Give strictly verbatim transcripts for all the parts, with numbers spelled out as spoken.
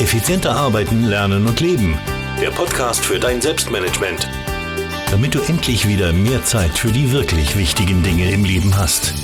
Effizienter arbeiten, lernen und leben. Der Podcast für dein Selbstmanagement. Damit du endlich wieder mehr Zeit für die wirklich wichtigen Dinge im Leben hast.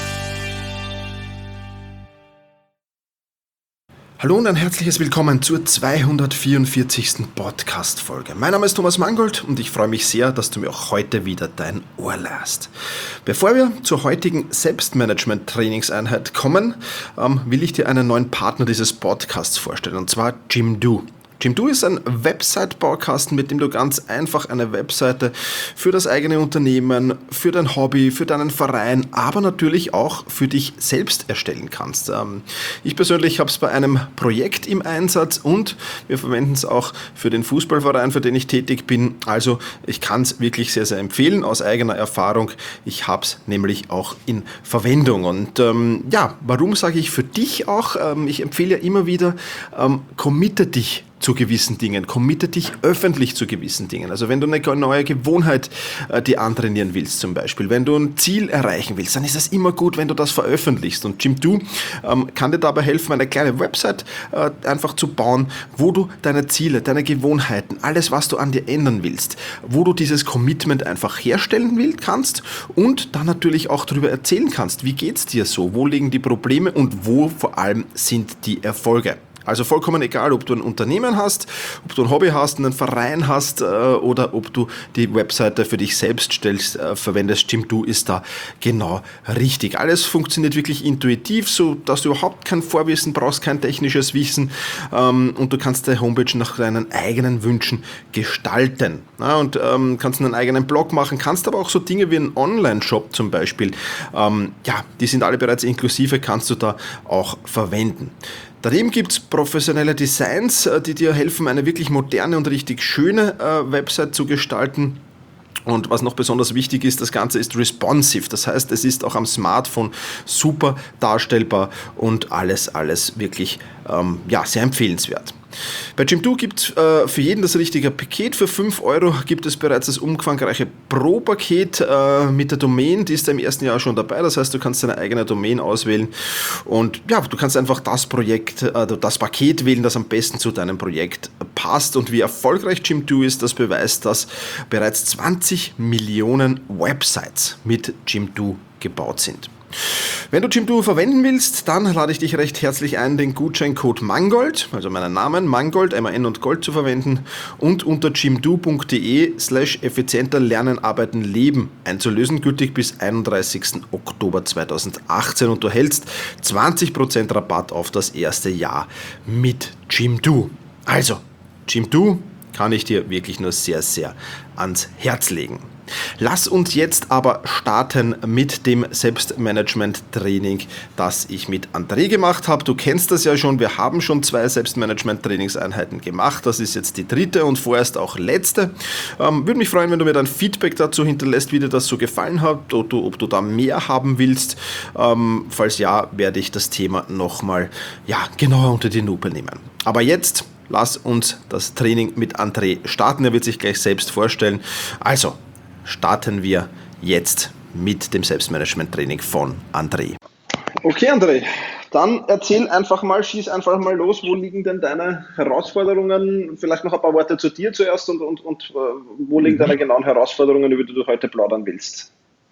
Hallo und ein herzliches Willkommen zur zweihundertvierundvierzigsten Podcast-Folge. Mein Name ist Thomas Mangold und ich freue mich sehr, dass du mir auch heute wieder dein Ohr lehrst. Bevor wir zur heutigen Selbstmanagement-Trainingseinheit kommen, ähm, will ich dir einen neuen Partner dieses Podcasts vorstellen, und zwar Jimdo. Jimdo ist ein Website-Baukasten, mit dem du ganz einfach eine Webseite für das eigene Unternehmen, für dein Hobby, für deinen Verein, aber natürlich auch für dich selbst erstellen kannst. Ich persönlich habe es bei einem Projekt im Einsatz und wir verwenden es auch für den Fußballverein, für den ich tätig bin. Also ich kann es wirklich sehr, sehr empfehlen aus eigener Erfahrung. Ich habe es nämlich auch in Verwendung. Und ähm, ja, warum sage ich für dich auch? Ähm, ich empfehle ja immer wieder, ähm, committe dich zu gewissen Dingen, committe dich öffentlich zu gewissen Dingen. Also wenn du eine neue Gewohnheit äh, dir antrainieren willst zum Beispiel, wenn du ein Ziel erreichen willst, dann ist es immer gut, wenn du das veröffentlichst. Und Jimdo ähm, kann dir dabei helfen, eine kleine Website äh, einfach zu bauen, wo du deine Ziele, deine Gewohnheiten, alles, was du an dir ändern willst, wo du dieses Commitment einfach herstellen willst, kannst und dann natürlich auch darüber erzählen kannst, wie geht's dir so, wo liegen die Probleme und wo vor allem sind die Erfolge. Also vollkommen egal, ob du ein Unternehmen hast, ob du ein Hobby hast, einen Verein hast äh, oder ob du die Webseite für dich selbst stellst, äh, verwendest. Jimdo ist da genau richtig. Alles funktioniert wirklich intuitiv, so dass du überhaupt kein Vorwissen brauchst, kein technisches Wissen ähm, und du kannst deine Homepage nach deinen eigenen Wünschen gestalten. Ja, und ähm, kannst einen eigenen Blog machen, kannst aber auch so Dinge wie einen Online-Shop zum Beispiel, ähm, ja, die sind alle bereits inklusive, kannst du da auch verwenden. Daneben gibt es professionelle Designs, die dir helfen, eine wirklich moderne und richtig schöne äh, Website zu gestalten. Und was noch besonders wichtig ist, das Ganze ist responsive. Das heißt, es ist auch am Smartphone super darstellbar und alles, alles wirklich ähm, ja, sehr empfehlenswert. Bei Jimdo gibt es äh, für jeden das richtige Paket. Für fünf Euro gibt es bereits das umfangreiche Pro-Paket äh, mit der Domain. Die ist im ersten Jahr schon dabei. Das heißt, du kannst deine eigene Domain auswählen und ja, du kannst einfach das Projekt, äh, das Paket wählen, das am besten zu deinem Projekt passt. Und wie erfolgreich Jimdo ist, das beweist, dass bereits zwanzig Millionen Websites mit Jimdo gebaut sind. Wenn du Jimdo verwenden willst, dann lade ich dich recht herzlich ein, den Gutscheincode Mangold, also meinen Namen Mangold, M A N und Gold zu verwenden und unter jimdo.de slash effizienter lernen, arbeiten, leben einzulösen, gültig bis einunddreißigsten Oktober zweitausendachtzehn und du erhältst zwanzig Prozent Rabatt auf das erste Jahr mit Jimdo. Also, Jimdo kann ich dir wirklich nur sehr, sehr ans Herz legen. Lass uns jetzt aber starten mit dem Selbstmanagement-Training, das ich mit André gemacht habe. Du kennst das ja schon, wir haben schon zwei Selbstmanagement-Trainingseinheiten gemacht. Das ist jetzt die dritte und vorerst auch letzte. Ähm, würde mich freuen, wenn du mir dann Feedback dazu hinterlässt, wie dir das so gefallen hat, ob du, ob du da mehr haben willst. Ähm, falls ja, werde ich das Thema nochmal ja, genauer unter die Lupe nehmen. Aber jetzt lass uns das Training mit André starten. Er wird sich gleich selbst vorstellen. Also, starten wir jetzt mit dem Selbstmanagement-Training von André. Okay, André, dann erzähl einfach mal, schieß einfach mal los. Wo liegen denn deine Herausforderungen? Vielleicht noch ein paar Worte zu dir zuerst und, und, und wo liegen deine genauen Herausforderungen, über die du heute plaudern willst?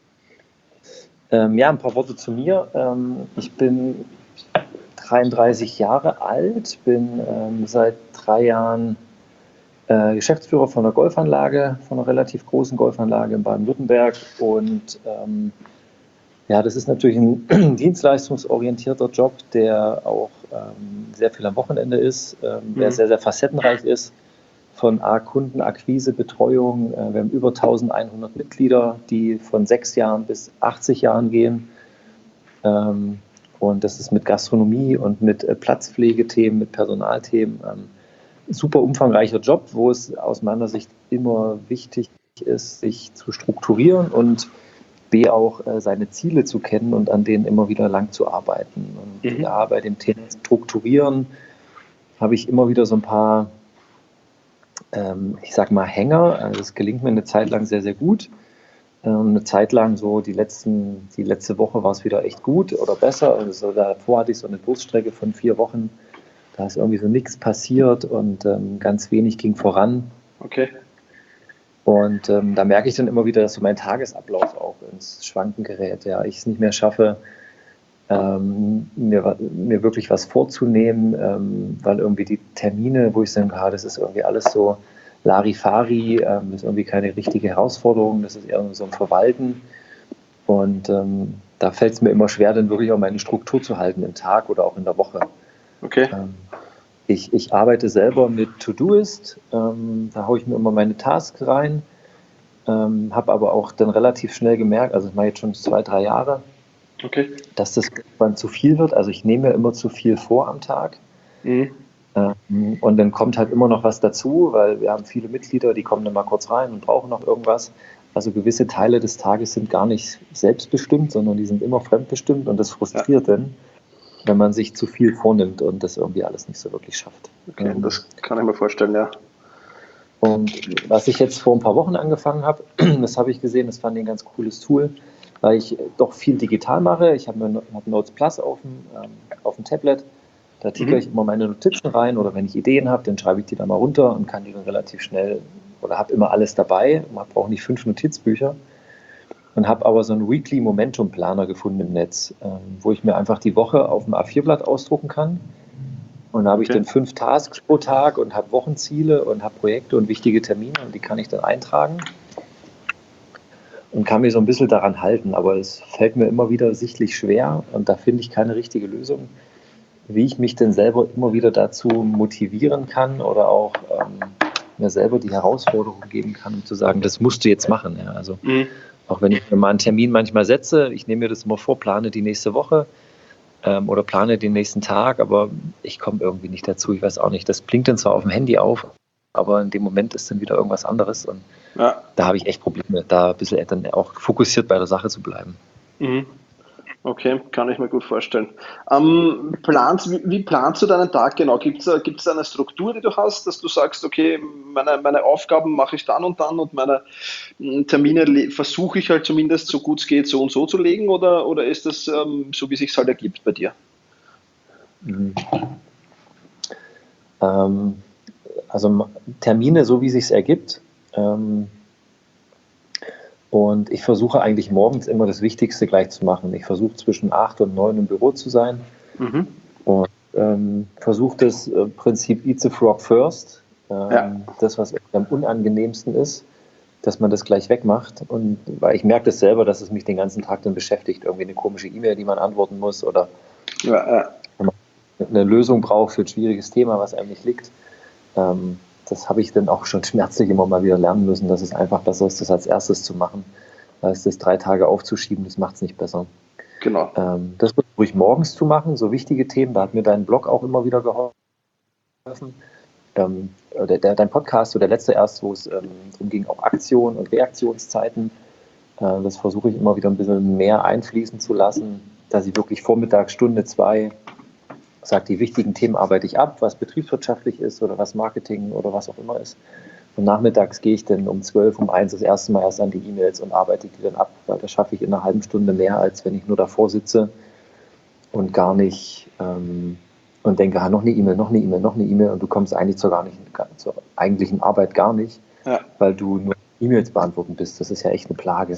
Ähm, ja, ein paar Worte zu mir. Ähm, ich bin dreiunddreißig Jahre alt, bin ähm, seit drei Jahren Äh, Geschäftsführer von einer Golfanlage, von einer relativ großen Golfanlage in Baden-Württemberg und ähm, ja, das ist natürlich ein dienstleistungsorientierter Job, der auch ähm, sehr viel am Wochenende ist, ähm, der mhm. sehr, sehr facettenreich ist, von A, Kundenakquise, Betreuung, äh, wir haben über eintausendeinhundert Mitglieder, die von sechs Jahren bis achtzig Jahren gehen ähm, und das ist mit Gastronomie und mit äh, Platzpflegethemen, mit Personalthemen, ähm, super umfangreicher Job, wo es aus meiner Sicht immer wichtig ist, sich zu strukturieren und B auch äh, seine Ziele zu kennen und an denen immer wieder lang zu arbeiten. Und mhm. ja, bei dem Thema Strukturieren habe ich immer wieder so ein paar, ähm, ich sag mal, Hänger. Also das gelingt mir eine Zeit lang sehr, sehr gut. Ähm, eine Zeit lang so, die letzten, die letzte Woche war es wieder echt gut oder besser. Also davor hatte ich so eine Durststrecke von vier Wochen, Da ist irgendwie so nichts passiert und ähm, ganz wenig ging voran. Okay. Und ähm, da merke ich dann immer wieder, dass so mein Tagesablauf auch ins Schwanken gerät. Ja, ich es nicht mehr schaffe, ähm, mir, mir wirklich was vorzunehmen, ähm, weil irgendwie die Termine, wo ich denke, ah, das ist irgendwie alles so Larifari, ähm, das ist irgendwie keine richtige Herausforderung, das ist eher so ein Verwalten. Und ähm, da fällt es mir immer schwer, dann wirklich auch meine Struktur zu halten im Tag oder auch in der Woche. Okay. Ähm, Ich, ich arbeite selber mit Todoist, ähm, da haue ich mir immer meine Tasks rein, ähm, habe aber auch dann relativ schnell gemerkt, also ich mache jetzt schon zwei, drei Jahre, Okay. dass das irgendwann zu viel wird. Also ich nehme mir immer zu viel vor am Tag. Mhm. Ähm, und dann kommt halt immer noch was dazu, weil wir haben viele Mitglieder, die kommen dann mal kurz rein und brauchen noch irgendwas. Also gewisse Teile des Tages sind gar nicht selbstbestimmt, sondern die sind immer fremdbestimmt und das frustriert ja. dann, wenn man sich zu viel vornimmt und das irgendwie alles nicht so wirklich schafft. Okay, ähm, das kann ich mir vorstellen, ja. Und was ich jetzt vor ein paar Wochen angefangen habe, das habe ich gesehen, das fand ich ein ganz cooles Tool, weil ich doch viel digital mache. Ich habe hab Notes Plus auf dem, ähm, auf dem Tablet, da tickere mhm. ich immer meine Notizen rein oder wenn ich Ideen habe, dann schreibe ich die da mal runter und kann die dann relativ schnell oder habe immer alles dabei. Man braucht nicht fünf Notizbücher. Und habe aber so einen Weekly Momentum Planer gefunden im Netz, ähm, wo ich mir einfach die Woche auf dem A vier Blatt ausdrucken kann. Und da habe okay. ich dann fünf Tasks pro Tag und habe Wochenziele und habe Projekte und wichtige Termine und die kann ich dann eintragen und kann mich so ein bisschen daran halten. Aber es fällt mir immer wieder sichtlich schwer und da finde ich keine richtige Lösung, wie ich mich denn selber immer wieder dazu motivieren kann oder auch ähm, mir selber die Herausforderung geben kann, um zu sagen, das musst du jetzt machen. Ja, also mhm. Auch wenn ich mir mal einen Termin manchmal setze, ich nehme mir das immer vor, plane die nächste Woche ähm, oder plane den nächsten Tag, aber ich komme irgendwie nicht dazu, ich weiß auch nicht. Das blinkt dann zwar auf dem Handy auf, aber in dem Moment ist dann wieder irgendwas anderes und ja. Da habe ich echt Probleme, da ein bisschen dann auch fokussiert bei der Sache zu bleiben. Mhm. Okay, kann ich mir gut vorstellen. Ähm, planst, wie, wie planst du deinen Tag genau? Gibt es gibt's da eine Struktur, die du hast, dass du sagst, okay, meine, meine Aufgaben mache ich dann und dann und meine Termine versuche ich halt zumindest so gut es geht so und so zu legen oder, oder ist das ähm, so, wie es sich halt ergibt bei dir? Mhm. Ähm, also Termine, so wie es sich ergibt. Ähm, Und ich versuche eigentlich morgens immer das Wichtigste gleich zu machen. Ich versuche zwischen acht und neun im Büro zu sein mhm. und ähm, versuche das äh, Prinzip Eat the Frog first, ähm, ja. das, was am unangenehmsten ist, dass man das gleich wegmacht. Und weil ich merke das selber, dass es mich den ganzen Tag dann beschäftigt. Irgendwie eine komische E-Mail, die man antworten muss oder ja, ja. wenn man eine Lösung braucht für ein schwieriges Thema, was einem nicht liegt. Ähm, Das habe ich dann auch schon schmerzlich immer mal wieder lernen müssen, dass es einfach besser ist, das als erstes zu machen, als das drei Tage aufzuschieben, das macht es nicht besser. Genau. Ähm, das versuche ich morgens zu machen, so wichtige Themen, da hat mir dein Blog auch immer wieder geholfen. Ähm, der, der, dein Podcast, so der letzte erst, wo es ähm, darum ging, auch Aktion- und Reaktionszeiten, äh, das versuche ich immer wieder ein bisschen mehr einfließen zu lassen, dass ich wirklich vormittags Stunde, zwei sagt, die wichtigen Themen arbeite ich ab, was betriebswirtschaftlich ist oder was Marketing oder was auch immer ist. Und nachmittags gehe ich dann um zwölf, um eins das erste Mal erst an die E-Mails und arbeite die dann ab. Weil das schaffe ich in einer halben Stunde mehr, als wenn ich nur davor sitze und gar nicht ähm, und denke, ah, noch eine E-Mail, noch eine E-Mail, noch eine E-Mail und du kommst eigentlich zur, gar nicht, zur eigentlichen Arbeit gar nicht, ja. weil du nur E-Mails beantworten bist. Das ist ja echt eine Plage.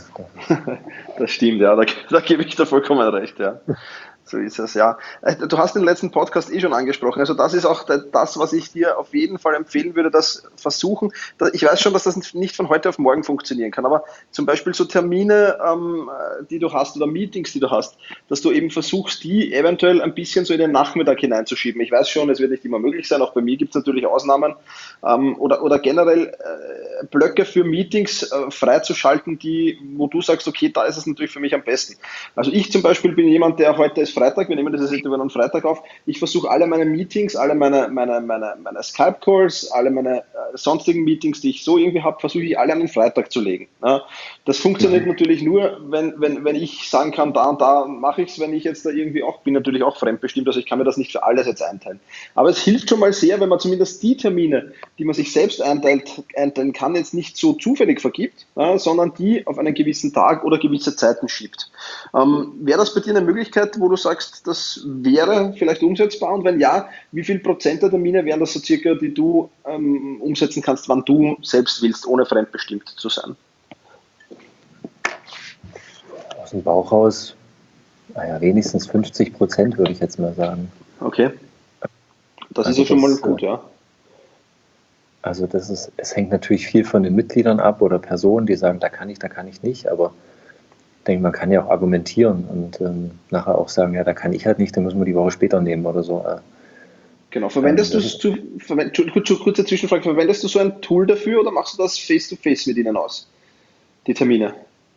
Das stimmt, ja, da, da gebe ich dir vollkommen recht, ja. So ist es, ja. Du hast den letzten Podcast eh schon angesprochen. Also das ist auch das, was ich dir auf jeden Fall empfehlen würde, das versuchen. Ich weiß schon, dass das nicht von heute auf morgen funktionieren kann, aber zum Beispiel so Termine, ähm, die du hast oder Meetings, die du hast, dass du eben versuchst, die eventuell ein bisschen so in den Nachmittag hineinzuschieben. Ich weiß schon, es wird nicht immer möglich sein. Auch bei mir gibt es natürlich Ausnahmen. Ähm, oder, oder generell äh, Blöcke für Meetings äh, freizuschalten, die, wo du sagst, okay, da ist es natürlich für mich am besten. Also ich zum Beispiel bin jemand, der heute ist Freitag, wir nehmen das jetzt über einen Freitag auf, ich versuche alle meine Meetings, alle meine, meine, meine, meine Skype-Calls, alle meine äh, sonstigen Meetings, die ich so irgendwie habe, versuche ich alle an den Freitag zu legen. Ja, das funktioniert mhm. natürlich nur, wenn, wenn, wenn ich sagen kann, da und da mache ich es, wenn ich jetzt da irgendwie auch, bin natürlich auch fremdbestimmt, also ich kann mir das nicht für alles jetzt einteilen. Aber es hilft schon mal sehr, wenn man zumindest die Termine, die man sich selbst einteilt, einteilen kann, jetzt nicht so zufällig vergibt, ja, sondern die auf einen gewissen Tag oder gewisse Zeiten schiebt. Ähm, wäre das bei dir eine Möglichkeit, wo du sagst, das wäre vielleicht umsetzbar? Und wenn ja, wie viel Prozent der Termine wären das so circa, die du ähm, umsetzen kannst, wann du selbst willst, ohne fremdbestimmt zu sein? Aus dem Bauch raus, naja, wenigstens fünfzig Prozent würde ich jetzt mal sagen. Okay. Das Also ist ja schon das, mal gut, ja. Also das ist, es hängt natürlich viel von den Mitgliedern ab oder Personen, die sagen, da kann ich, da kann ich nicht, aber ich denke, man kann ja auch argumentieren und ähm, nachher auch sagen, ja, da kann ich halt nicht, dann müssen wir die Woche später nehmen oder so. Äh, Genau. Verwendest ähm, du es zu, verwend, kurze, kurze Zwischenfrage, verwendest du so ein Tool dafür oder machst du das face-to-face mit ihnen aus, die Termine?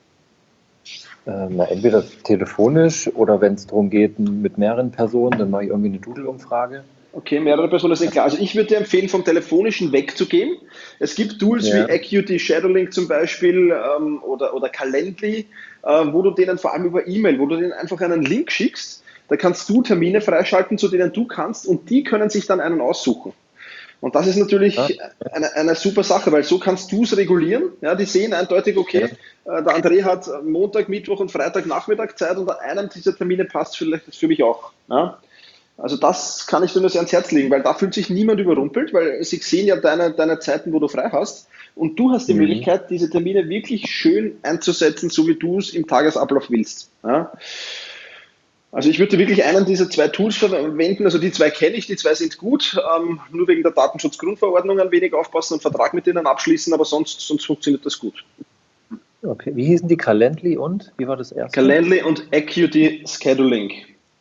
äh, na, entweder telefonisch oder wenn es darum geht, mit mehreren Personen, dann mache ich irgendwie eine Doodle-Umfrage. Okay, mehrere Personen sind klar. Also ich würde dir empfehlen, vom Telefonischen wegzugehen. Es gibt Tools Ja. wie Acuity, Shadowlink zum Beispiel ähm, oder, oder Calendly, äh, wo du denen vor allem über E-Mail, wo du denen einfach einen Link schickst, da kannst du Termine freischalten, zu denen du kannst und die können sich dann einen aussuchen. Und das ist natürlich Ja. eine, eine super Sache, weil so kannst du es regulieren. Ja, die sehen eindeutig, okay, äh, der André hat Montag, Mittwoch und Freitag Nachmittag Zeit und an einem dieser Termine passt vielleicht für mich auch. Ja. Also das kann ich dir nur sehr ans Herz legen, weil da fühlt sich niemand überrumpelt, weil sie sehen ja deine, deine Zeiten, wo du frei hast und du hast die Mhm. Möglichkeit, diese Termine wirklich schön einzusetzen, so wie du es im Tagesablauf willst. Ja? Also ich würde wirklich einen dieser zwei Tools verwenden, also die zwei kenne ich, die zwei sind gut, ähm, nur wegen der Datenschutzgrundverordnung ein wenig aufpassen und Vertrag mit denen abschließen, aber sonst, sonst funktioniert das gut. Okay, wie hießen die? Calendly und? Wie war das erste? Calendly und Acuity Scheduling.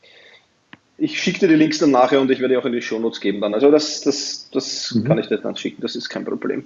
Ich schicke dir die Links dann nachher und ich werde die auch in die Shownotes geben dann. Also das, das, das Mhm. kann ich dir dann schicken, das ist kein Problem.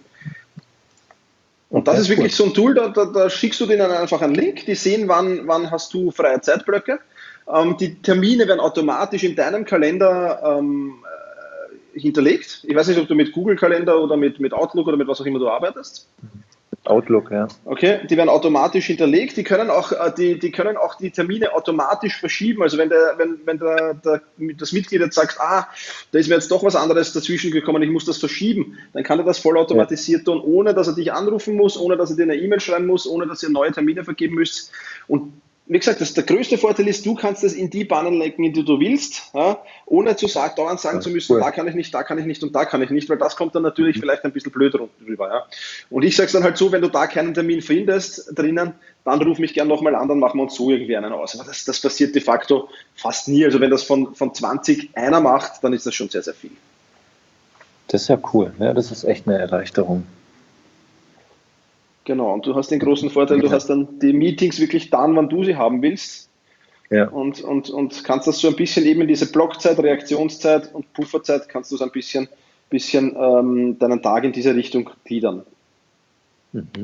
Und das Okay, ist wirklich cool. so ein Tool, da, da, da schickst du denen einfach einen Link, die sehen, wann, wann hast du freie Zeitblöcke. Ähm, die Termine werden automatisch in deinem Kalender ähm, äh, hinterlegt. Ich weiß nicht, ob du mit Google-Kalender oder mit, mit Outlook oder mit was auch immer du arbeitest. Outlook, ja. Okay, die werden automatisch hinterlegt. Die können auch, äh, die, die können auch die Termine automatisch verschieben. Also wenn der, wenn, wenn der, der, das Mitglied jetzt sagt, ah, da ist mir jetzt doch was anderes dazwischen gekommen, ich muss das verschieben, dann kann er das vollautomatisiert tun, ohne dass er dich anrufen muss, ohne dass er dir eine E-Mail schreiben muss, ohne dass ihr neue Termine vergeben müsst. Und wie gesagt, das, der größte Vorteil ist, du kannst das in die Bahnen lenken, in die du willst, ja, ohne zu sagen, dauernd sagen Ja, zu müssen, cool. da kann ich nicht, da kann ich nicht und da kann ich nicht, weil das kommt dann natürlich vielleicht ein bisschen blöd drüber. Ja. Und ich sage es dann halt so, wenn du da keinen Termin findest drinnen, dann ruf mich gerne nochmal an, dann machen wir uns so irgendwie einen aus. Aber das, das passiert de facto fast nie. Also wenn das von, von zwanzig einer macht, dann ist das schon sehr, sehr viel. Das ist ja cool. Ja, das ist echt eine Erleichterung. Genau, und du hast den großen Vorteil, du hast dann die Meetings wirklich dann, wann du sie haben willst. Ja. Und, und, und kannst das so ein bisschen eben in diese Blockzeit, Reaktionszeit und Pufferzeit, kannst du so ein bisschen, bisschen ähm, deinen Tag in diese Richtung gliedern. Mhm.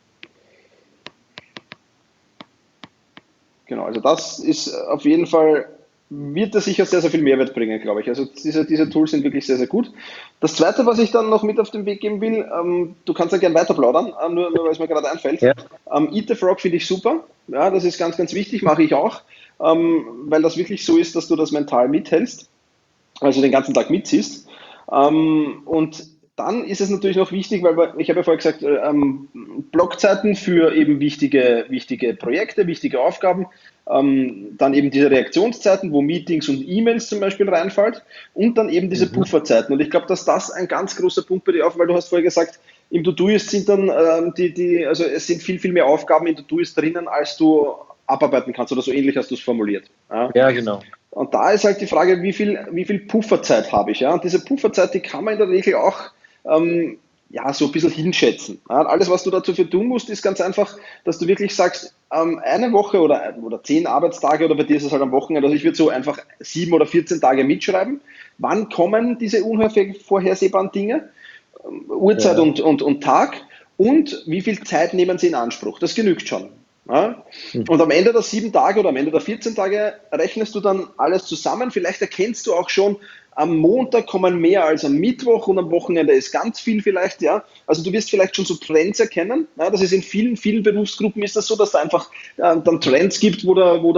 Genau, also das ist auf jeden Fall, wird das sicher sehr, sehr viel Mehrwert bringen, glaube ich. Also diese, diese Tools sind wirklich sehr, sehr gut. Das Zweite, was ich dann noch mit auf den Weg geben will, ähm, du kannst ja gerne weiter plaudern, äh, nur, nur weil es mir gerade einfällt. Ja. Ähm, Eat the Frog finde ich super, ja, das ist ganz, ganz wichtig, mache ich auch, ähm, weil das wirklich so ist, dass du das mental mithältst, also den ganzen Tag mitziehst. Ähm, und dann ist es natürlich noch wichtig, weil ich habe ja vorher gesagt, ähm, Blockzeiten für eben wichtige, wichtige Projekte, wichtige Aufgaben, ähm, dann eben diese Reaktionszeiten, wo Meetings und E-Mails zum Beispiel reinfällt und dann eben diese Mhm. Pufferzeiten. Und ich glaube, dass das ein ganz großer Punkt bei dir auf, weil du hast vorher gesagt, im To-Do-Ist sind dann ähm, die, die, also es sind viel, viel mehr Aufgaben im To-Do-Ist drinnen, als du abarbeiten kannst oder so ähnlich hast du es formuliert. Ja. Ja, genau. Und da ist halt die Frage, wie viel, wie viel Pufferzeit habe ich? Ja? Und diese Pufferzeit, die kann man in der Regel auch ähm, ja, so ein bisschen hinschätzen. Ja? Alles, was du dazu für tun musst, ist ganz einfach, dass du wirklich sagst, ähm, eine Woche oder, oder zehn Arbeitstage oder bei dir ist es halt am Wochenende, also ich würde so einfach sieben oder vierzehn Tage mitschreiben. Wann kommen diese unvorhersehbaren Dinge? Ähm, Uhrzeit Ja. und, und, und Tag und wie viel Zeit nehmen sie in Anspruch? Das genügt schon. Ja? Und am Ende der sieben Tage oder am Ende der vierzehn Tage rechnest du dann alles zusammen. Vielleicht erkennst du auch schon, am Montag kommen mehr als am Mittwoch und am Wochenende ist ganz viel vielleicht. Ja? Also du wirst vielleicht schon so Trends erkennen. Ja? Das ist in vielen, vielen Berufsgruppen ist das so, dass da einfach äh, dann Trends gibt, wo der, wo der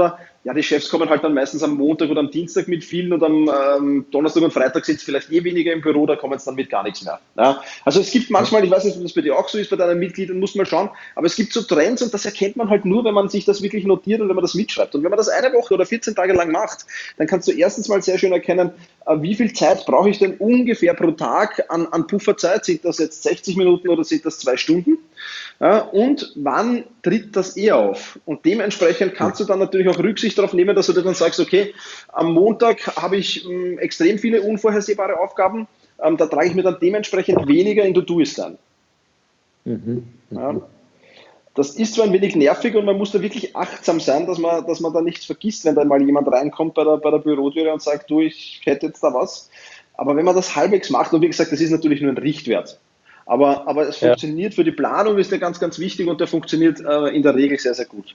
ja, die Chefs kommen halt dann meistens am Montag oder am Dienstag mit vielen und am ähm, Donnerstag und Freitag sind es vielleicht eh weniger im Büro, da kommen es dann mit gar nichts mehr. Ja? Also es gibt manchmal, ich weiß nicht, ob das bei dir auch so ist, bei deinen Mitgliedern muss man schauen, aber es gibt so Trends und das erkennt man halt nur, wenn man sich das wirklich notiert und wenn man das mitschreibt. Und wenn man das eine Woche oder vierzehn Tage lang macht, dann kannst du erstens mal sehr schön erkennen, äh, wie viel Zeit brauche ich denn ungefähr pro Tag an, an Pufferzeit, sind das jetzt sechzig Minuten oder sind das zwei Stunden? Ja, und wann tritt das eher auf? Und dementsprechend kannst du dann natürlich auch Rücksicht darauf nehmen, dass du dir dann sagst, okay, am Montag habe ich ähm, extrem viele unvorhersehbare Aufgaben, ähm, da trage ich mir dann dementsprechend weniger in To-Doist ein. Mhm. Mhm. Ja, das ist zwar ein wenig nervig und man muss da wirklich achtsam sein, dass man, dass man da nichts vergisst, wenn da mal jemand reinkommt bei der, bei der Bürotüre und sagt, du, ich hätte jetzt da was. Aber wenn man das halbwegs macht, und wie gesagt, das ist natürlich nur ein Richtwert, aber, aber es Ja. funktioniert für die Planung, ist der ganz, ganz wichtig und der funktioniert äh, in der Regel sehr, sehr gut.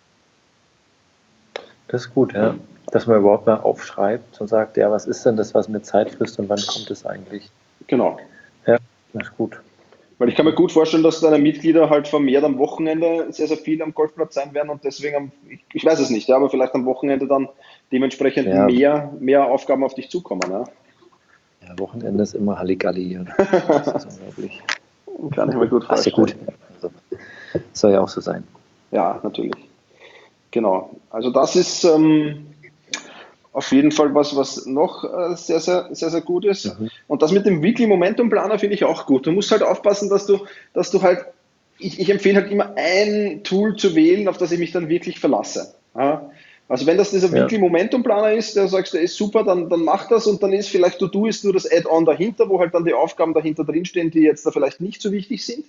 Das ist gut, ja. Dass man überhaupt mal aufschreibt und sagt, ja, was ist denn das, was mir Zeit frisst und wann kommt es eigentlich? Genau. Ja, das ist gut. Weil ich kann mir gut vorstellen, dass deine Mitglieder halt vermehrt am Wochenende sehr, sehr viel am Golfplatz sein werden und deswegen, am, ich, ich weiß es nicht, ja, aber vielleicht am Wochenende dann dementsprechend Ja. mehr, mehr Aufgaben auf dich zukommen. Ja. Ja, Wochenende ist immer Halligalli hier. Das ist unglaublich. Kann ich mir gut Ach, ist ja vorstellen. gut. Also, soll ja auch so sein. Ja, natürlich. Genau. Also das ist ähm, auf jeden Fall was, was noch äh, sehr, sehr, sehr, sehr gut ist. Mhm. Und das mit dem Weekly Momentum Planer finde ich auch gut. Du musst halt aufpassen, dass du, dass du halt, ich, ich empfehle halt immer ein Tool zu wählen, auf das ich mich dann wirklich verlasse. Ja? Also wenn das dieser Ja. Weekly Momentum Planer ist, der sagst, der ist super, dann, dann mach das und dann ist vielleicht To-Do ist nur das Add-on dahinter, wo halt dann die Aufgaben dahinter drinstehen, die jetzt da vielleicht nicht so wichtig sind.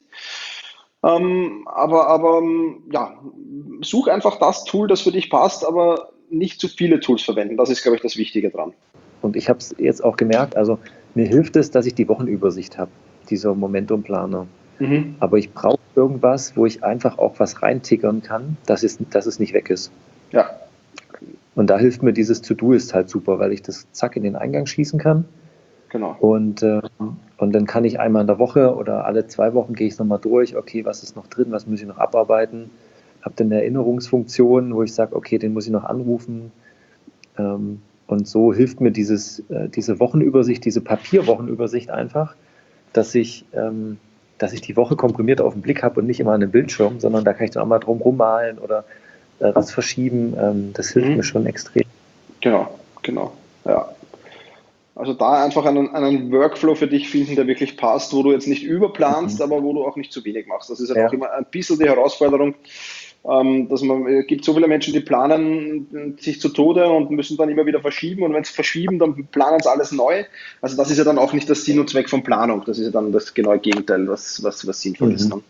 Ähm, aber aber ähm, ja, such einfach das Tool, das für dich passt, aber nicht zu viele Tools verwenden. Das ist, glaube ich, das Wichtige dran. Und ich habe es jetzt auch gemerkt, also mir hilft es, dass ich die Wochenübersicht habe, dieser Momentum-Planer. Mhm. Aber ich brauche irgendwas, wo ich einfach auch was reintickern kann, dass es, dass es nicht weg ist. Ja, Und da hilft mir dieses To-Do ist halt super, weil ich das zack in den Eingang schießen kann. genau. Und, äh, und dann kann ich einmal in der Woche oder alle zwei Wochen gehe ich nochmal durch, okay, was ist noch drin, was muss ich noch abarbeiten. Habe dann eine Erinnerungsfunktion, wo ich sage, okay, den muss ich noch anrufen. Ähm, und so hilft mir dieses, äh, diese Wochenübersicht, diese Papierwochenübersicht einfach, dass ich, ähm, dass ich die Woche komprimiert auf den Blick habe und nicht immer an den Bildschirm, sondern da kann ich dann auch mal drum rummalen oder äh, was verschieben. Ähm, das hilft Mhm. mir schon extrem. Genau, genau. Ja. Also da einfach einen, einen Workflow für dich finden, der wirklich passt, wo du jetzt nicht überplanst, Mhm. aber wo du auch nicht zu wenig machst. Das ist halt Ja. auch immer ein bisschen die Herausforderung, ähm, dass man, es gibt so viele Menschen, die planen sich zu Tode und müssen dann immer wieder verschieben und wenn sie verschieben, dann planen sie alles neu. Also das ist ja dann auch nicht das Sinn und Zweck von Planung. Das ist ja dann das genaue Gegenteil, was, was, was sinnvoll Mhm. ist. Ne?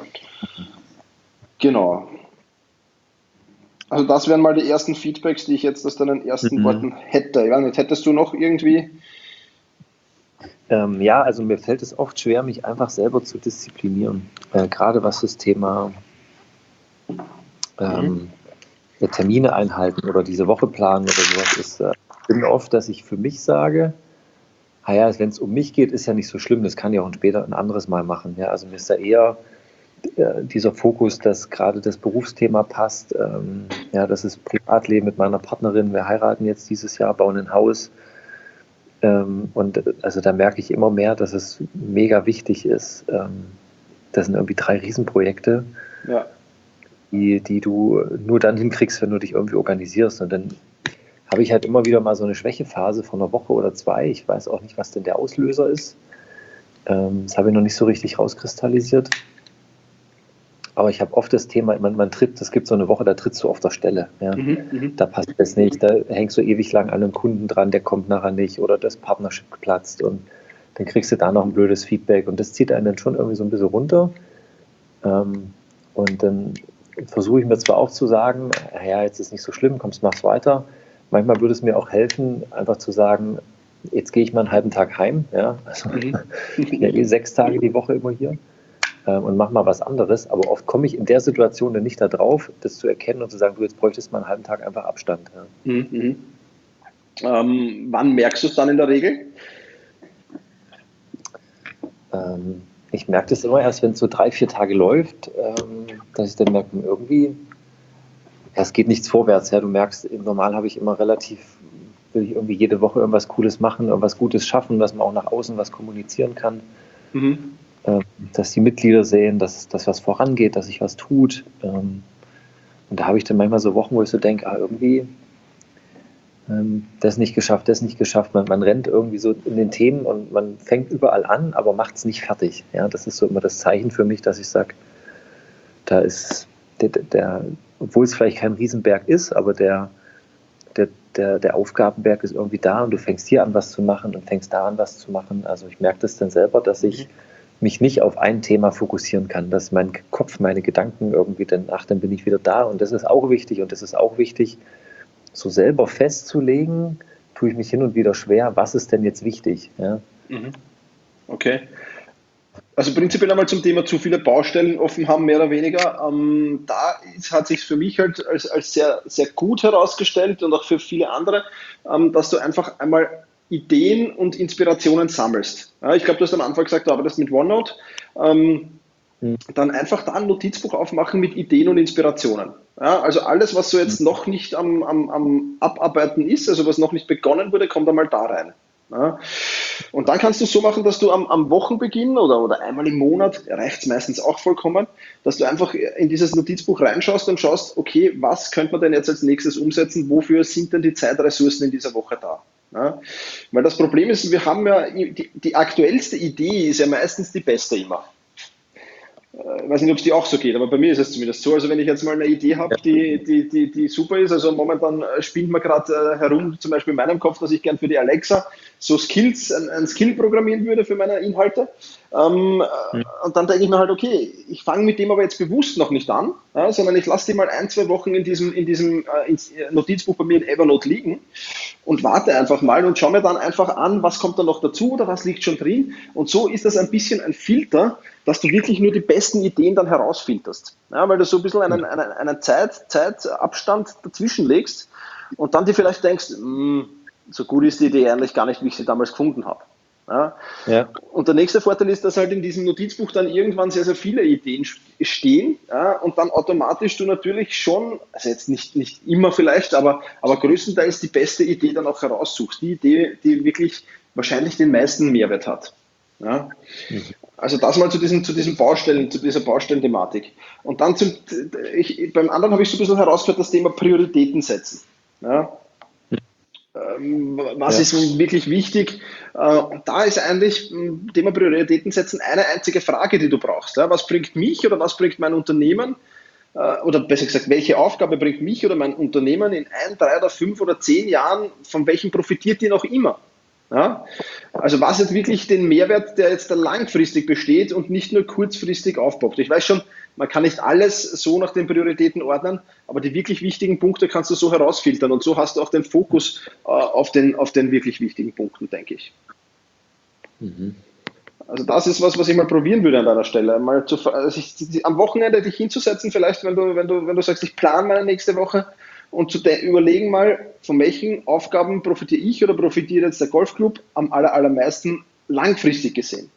Genau. Also das wären mal die ersten Feedbacks, die ich jetzt aus deinen ersten Mhm. Worten hätte. Ja, jetzt hättest du noch irgendwie... Ähm, ja, also mir fällt es oft schwer, mich einfach selber zu disziplinieren. Äh, gerade was das Thema ähm, der Termine einhalten oder diese Woche planen oder sowas ist. Äh, ich bin oft, dass ich für mich sage, ah ja, wenn es um mich geht, ist ja nicht so schlimm, das kann ich auch später ein anderes Mal machen. Ja, also mir ist da eher äh, dieser Fokus, dass gerade das Berufsthema passt, ähm, ja, das ist Privatleben mit meiner Partnerin, wir heiraten jetzt dieses Jahr, bauen ein Haus. Ähm, und äh, also da merke ich immer mehr, dass es mega wichtig ist. Ähm, das sind irgendwie drei Riesenprojekte, Ja. die, die du nur dann hinkriegst, wenn du dich irgendwie organisierst. Und dann habe ich halt immer wieder mal so eine Schwächephase von einer Woche oder zwei. Ich weiß auch nicht, was denn der Auslöser ist. Ähm, das habe ich noch nicht so richtig rauskristallisiert. Aber ich habe oft das Thema, man, man tritt, es gibt so eine Woche, da trittst du auf der Stelle. Ja. Mhm, mhm. Da passt es nicht, da hängst du ewig lang an einem Kunden dran, der kommt nachher nicht oder das Partnership platzt und dann kriegst du da noch ein blödes Feedback und das zieht einen dann schon irgendwie so ein bisschen runter. Ähm, und dann versuche ich mir zwar auch zu sagen, ja, jetzt ist nicht so schlimm, kommst, mach's weiter. Manchmal würde es mir auch helfen, einfach zu sagen, jetzt gehe ich mal einen halben Tag heim. Ja, also Mhm. ich bin ja eh sechs Tage die Woche immer hier ähm, und mache mal was anderes. Aber oft komme ich in der Situation dann nicht da drauf, das zu erkennen und zu sagen, du, jetzt bräuchtest mal einen halben Tag einfach Abstand. Ja. Mhm, mhm. Ähm, wann merkst du es dann in der Regel? Ähm, ich merke das immer erst, wenn es so drei, vier Tage läuft, ähm, dass ich dann merke, irgendwie es geht nichts vorwärts. Ja. Du merkst, normal habe ich immer relativ, will ich irgendwie jede Woche irgendwas Cooles machen, irgendwas Gutes schaffen, dass man auch nach außen was kommunizieren kann. Mhm. Ähm, dass die Mitglieder sehen, dass, dass was vorangeht, dass sich was tut. Ähm, und da habe ich dann manchmal so Wochen, wo ich so denke, ah, irgendwie ähm, das nicht geschafft, das nicht geschafft. Man, man rennt irgendwie so in den Themen und man fängt überall an, aber macht es nicht fertig. Ja, das ist so immer das Zeichen für mich, dass ich sage, da ist der, der, obwohl es vielleicht kein Riesenberg ist, aber der, der, der, der Aufgabenberg ist irgendwie da und du fängst hier an, was zu machen und fängst da an, was zu machen. Also ich merke das dann selber, dass ich mich nicht auf ein Thema fokussieren kann, dass mein Kopf, meine Gedanken irgendwie dann, ach, dann bin ich wieder da und das ist auch wichtig und das ist auch wichtig, so selber festzulegen, tue ich mich hin und wieder schwer, was ist denn jetzt wichtig? Ja? Okay. Also prinzipiell einmal zum Thema zu viele Baustellen offen haben, mehr oder weniger. Ähm, da ist, hat sich für mich halt als, als sehr, sehr gut herausgestellt und auch für viele andere, ähm, dass du einfach einmal Ideen und Inspirationen sammelst. Ja, ich glaube, du hast am Anfang gesagt, du arbeitest mit OneNote. Ähm, mhm. Dann einfach da ein Notizbuch aufmachen mit Ideen und Inspirationen. Ja, also alles, was so jetzt noch nicht am, am, am Abarbeiten ist, also was noch nicht begonnen wurde, kommt einmal da rein. Ja. Und dann kannst du es so machen, dass du am, am Wochenbeginn oder, oder einmal im Monat, reicht es meistens auch vollkommen, dass du einfach in dieses Notizbuch reinschaust und schaust, okay, was könnte man denn jetzt als nächstes umsetzen, wofür sind denn die Zeitressourcen in dieser Woche da? Ja. Weil das Problem ist, wir haben ja, die, die aktuellste Idee ist ja meistens die beste immer. Ich weiß nicht, ob es dir auch so geht, aber bei mir ist es zumindest so. Also wenn ich jetzt mal eine Idee habe, die, die, die, die super ist, also momentan spinnt man gerade herum, zum Beispiel in meinem Kopf, dass ich gern für die Alexa so Skills, ein, ein Skill programmieren würde für meine Inhalte. Ähm, mhm. Und dann denke ich mir halt, okay, ich fange mit dem aber jetzt bewusst noch nicht an, ja, sondern ich lasse die mal ein, zwei Wochen in diesem, in diesem äh, Notizbuch bei mir in Evernote liegen und warte einfach mal und schaue mir dann einfach an, was kommt da noch dazu oder was liegt schon drin. Und so ist das ein bisschen ein Filter, dass du wirklich nur die besten Ideen dann herausfilterst. Ja, weil du so ein bisschen einen, einen, einen Zeit, Zeitabstand dazwischen legst und dann dir vielleicht denkst, mh, so gut ist die Idee eigentlich gar nicht, wie ich sie damals gefunden habe. Ja. Ja. Und der nächste Vorteil ist, dass halt in diesem Notizbuch dann irgendwann sehr, sehr viele Ideen stehen, ja, und dann automatisch du natürlich schon, also jetzt nicht, nicht immer vielleicht, aber, aber größtenteils die beste Idee dann auch heraussuchst. Die Idee, die wirklich wahrscheinlich den meisten Mehrwert hat. Ja. Mhm. Also das mal zu diesen, zu diesen Baustellen, zu dieser Baustellenthematik. Und dann zum, ich, beim anderen habe ich so ein bisschen herausgehört, das Thema Prioritäten setzen. Ja. Was ja. ist wirklich wichtig? Und da ist eigentlich Thema Prioritäten setzen eine einzige Frage, die du brauchst. Was bringt mich oder was bringt mein Unternehmen, oder besser gesagt, welche Aufgabe bringt mich oder mein Unternehmen in ein, drei oder fünf oder zehn Jahren, von welchem profitiert die noch immer? Ja? Also was jetzt wirklich den Mehrwert, der jetzt da langfristig besteht und nicht nur kurzfristig aufpoppt. Ich weiß schon, man kann nicht alles so nach den Prioritäten ordnen, aber die wirklich wichtigen Punkte kannst du so herausfiltern und so hast du auch den Fokus äh, auf, den, auf den wirklich wichtigen Punkten, denke ich. Mhm. Also das ist was, was ich mal probieren würde an deiner Stelle. Mal zu, also ich, am Wochenende dich hinzusetzen, vielleicht, wenn du, wenn du, wenn du sagst, ich plane meine nächste Woche, und zu überlegen mal, von welchen Aufgaben profitiere ich oder profitiert jetzt der Golfclub am aller, allermeisten langfristig gesehen.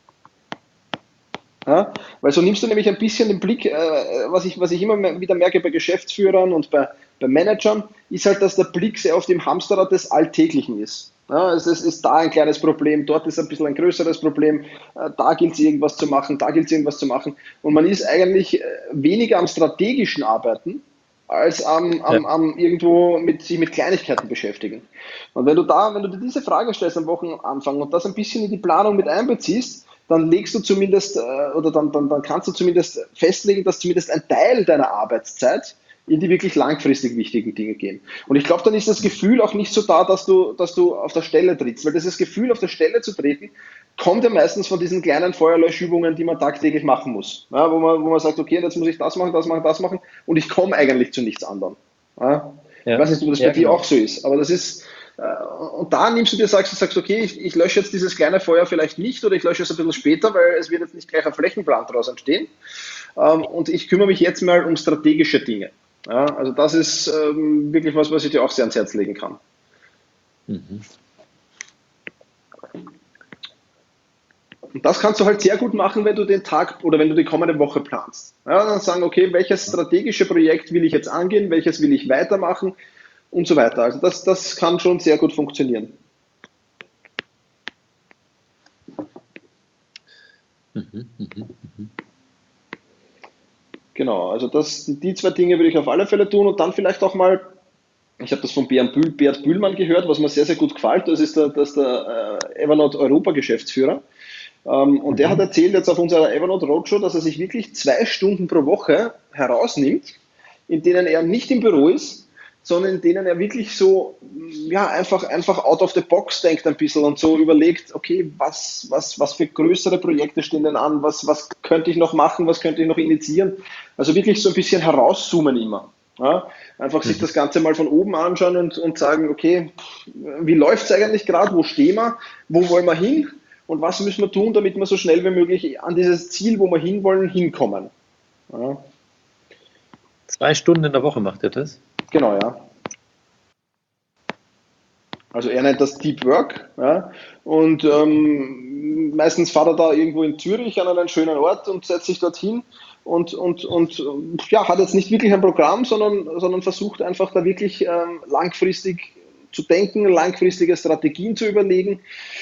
Ja, weil so nimmst du nämlich ein bisschen den Blick, äh, was, ich, was ich immer wieder merke bei Geschäftsführern und bei, bei Managern, ist halt, dass der Blick sehr auf dem Hamsterrad des Alltäglichen ist. Ja, es, es ist da ein kleines Problem, dort ist ein bisschen ein größeres Problem, äh, da gilt es irgendwas zu machen, da gilt es irgendwas zu machen. Und man ist eigentlich äh, weniger am strategischen Arbeiten, als am, am, ja. am irgendwo mit, sich mit Kleinigkeiten beschäftigen. Und wenn du da, wenn du dir diese Frage stellst am Wochenanfang und das ein bisschen in die Planung mit einbeziehst, dann legst du zumindest, äh, oder dann, dann, dann kannst du zumindest festlegen, dass zumindest ein Teil deiner Arbeitszeit in die wirklich langfristig wichtigen Dinge gehen. Und ich glaube, dann ist das Gefühl auch nicht so da, dass du, dass du auf der Stelle trittst, weil dieses Gefühl, auf der Stelle zu treten, kommt ja meistens von diesen kleinen Feuerlöschübungen, die man tagtäglich machen muss. Ja, wo man, wo man sagt, okay, jetzt muss ich das machen, das machen, das machen und ich komme eigentlich zu nichts anderem. Ja? Ja. Ich weiß nicht, ob das ja, bei genau. dir auch so ist, aber das ist, äh, und da nimmst du dir, sagst du, sagst, okay, ich, ich lösche jetzt dieses kleine Feuer vielleicht nicht oder ich lösche es ein bisschen später, weil es wird jetzt nicht gleich ein Flächenbrand daraus entstehen. Ähm, und ich kümmere mich jetzt mal um strategische Dinge. Ja, also das ist ähm, wirklich was, was ich dir auch sehr ans Herz legen kann. Mhm. Und das kannst du halt sehr gut machen, wenn du den Tag oder wenn du die kommende Woche planst. Ja, dann sagen, okay, welches strategische Projekt will ich jetzt angehen, welches will ich weitermachen und so weiter. Also das, das kann schon sehr gut funktionieren. Mhm, mh, mh. Genau, also das, die zwei Dinge würde ich auf alle Fälle tun und dann vielleicht auch mal, ich habe das von Bert, Bühl, Bert Bühlmann gehört, was mir sehr, sehr gut gefällt, das ist der, das ist der äh, Evernote Europa-Geschäftsführer. Ähm, und mhm. der hat erzählt jetzt auf unserer Evernote Roadshow, dass er sich wirklich zwei Stunden pro Woche herausnimmt, in denen er nicht im Büro ist, sondern in denen er wirklich so, ja, einfach, einfach out of the box denkt ein bisschen und so überlegt, okay, was, was, was für größere Projekte stehen denn an, was, was könnte ich noch machen, was könnte ich noch initiieren? Also wirklich so ein bisschen herauszoomen immer. Ja? Einfach sich das Ganze mal von oben anschauen und, und sagen, okay, wie läuft es eigentlich gerade, wo stehen wir, wo wollen wir hin und was müssen wir tun, damit wir so schnell wie möglich an dieses Ziel, wo wir hinwollen, hinkommen. Ja? Zwei Stunden in der Woche macht ihr das? Genau, ja. Also er nennt das Deep Work, ja, und ähm, meistens fährt er da irgendwo in Zürich an einen schönen Ort und setzt sich dorthin und, und, und ja, hat jetzt nicht wirklich ein Programm, sondern, sondern versucht einfach da wirklich ähm, langfristig zu denken, langfristige Strategien zu überlegen,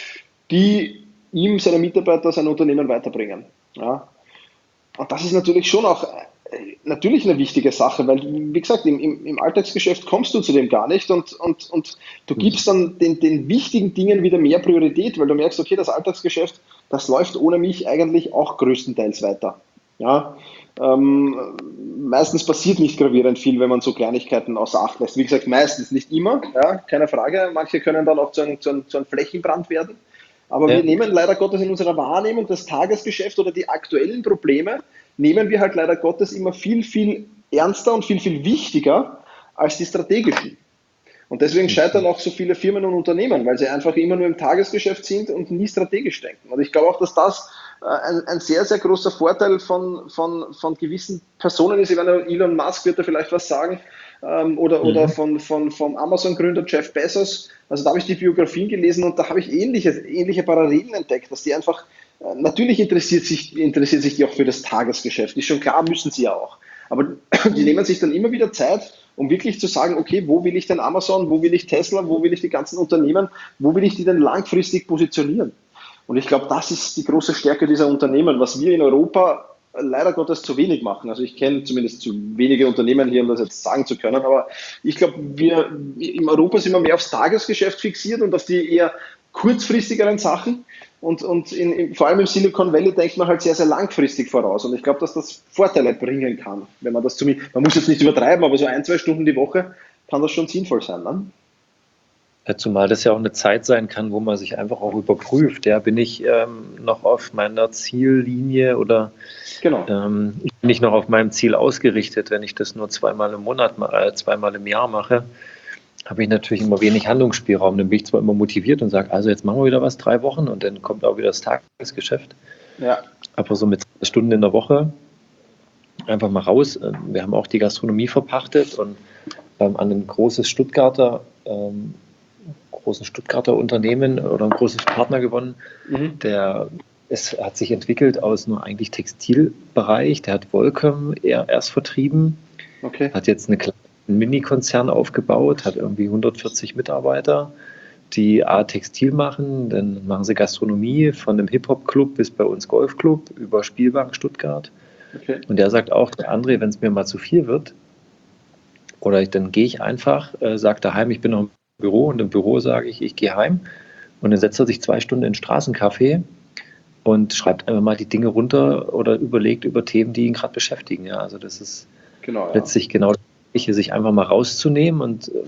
die ihm, seine Mitarbeiter, sein Unternehmen weiterbringen. Ja. Und das ist natürlich schon auch natürlich eine wichtige Sache, weil, wie gesagt, im, im, im Alltagsgeschäft kommst du zu dem gar nicht und, und, und du gibst dann den, den wichtigen Dingen wieder mehr Priorität, weil du merkst, okay, das Alltagsgeschäft, das läuft ohne mich eigentlich auch größtenteils weiter. Ja, ähm, meistens passiert nicht gravierend viel, wenn man so Kleinigkeiten außer Acht lässt. Wie gesagt, meistens, nicht immer, ja, keine Frage. Manche können dann auch zu einem, zu einem, zu einem Flächenbrand werden. Aber ja. wir nehmen leider Gottes in unserer Wahrnehmung das Tagesgeschäft oder die aktuellen Probleme nehmen wir halt leider Gottes immer viel, viel ernster und viel, viel wichtiger als die strategischen. Und deswegen scheitern auch so viele Firmen und Unternehmen, weil sie einfach immer nur im Tagesgeschäft sind und nie strategisch denken. Und ich glaube auch, dass das ein, ein sehr, sehr großer Vorteil von, von, von gewissen Personen ist. Ich meine, Elon Musk wird da vielleicht was sagen, ähm, oder, mhm. oder von, von, vom Amazon-Gründer Jeff Bezos. Also da habe ich die Biografien gelesen und da habe ich ähnliche, ähnliche Parallelen entdeckt, dass die einfach natürlich interessiert sich, interessiert sich die auch für das Tagesgeschäft. Ist schon klar, müssen sie ja auch. Aber die nehmen sich dann immer wieder Zeit, um wirklich zu sagen, okay, wo will ich denn Amazon, wo will ich Tesla, wo will ich die ganzen Unternehmen, wo will ich die denn langfristig positionieren? Und ich glaube, das ist die große Stärke dieser Unternehmen, was wir in Europa leider Gottes zu wenig machen. Also ich kenne zumindest zu wenige Unternehmen hier, um das jetzt sagen zu können, aber ich glaube, wir in Europa sind wir mehr aufs Tagesgeschäft fixiert und auf die eher kurzfristigeren Sachen. Und, und in, in, vor allem im Silicon Valley denkt man halt sehr, sehr langfristig voraus. Und ich glaube, dass das Vorteile bringen kann, wenn man das zumindest, man muss jetzt nicht übertreiben, aber so ein, zwei Stunden die Woche kann das schon sinnvoll sein. Ne? Ja, zumal das ja auch eine Zeit sein kann, wo man sich einfach auch überprüft. Ja, bin ich ähm, noch auf meiner Ziellinie oder genau. ähm, bin ich noch auf meinem Ziel ausgerichtet, wenn ich das nur zweimal im Monat, äh, zweimal im Jahr mache? Habe ich natürlich immer wenig Handlungsspielraum. Dann bin ich zwar immer motiviert und sage, also jetzt machen wir wieder was, drei Wochen und dann kommt auch wieder das Tagesgeschäft. Ja. Aber so mit zwei Stunden in der Woche einfach mal raus. Wir haben auch die Gastronomie verpachtet und ähm, an ein großes Stuttgarter, ähm, großen Stuttgarter Unternehmen oder ein großes Partner gewonnen. Mhm. Der es hat sich entwickelt aus nur eigentlich Textilbereich. Der hat Volcom eher erst vertrieben, okay. Hat jetzt eine kleine einen Mini-Konzern aufgebaut, hat irgendwie hundertvierzig Mitarbeiter, die A, Textil machen, dann machen sie Gastronomie von einem Hip-Hop-Club bis bei uns Golfclub über Spielbank Stuttgart. Okay. Und der sagt auch, der André, wenn es mir mal zu viel wird, oder ich, dann gehe ich einfach, äh, sage daheim, ich bin noch im Büro und im Büro sage ich, ich gehe heim und dann setzt er sich zwei Stunden in ein Straßencafé und schreibt einfach mal die Dinge runter oder überlegt über Themen, die ihn gerade beschäftigen. Ja, also das ist genau, ja. letztlich genau das, sich einfach mal rauszunehmen und ähm,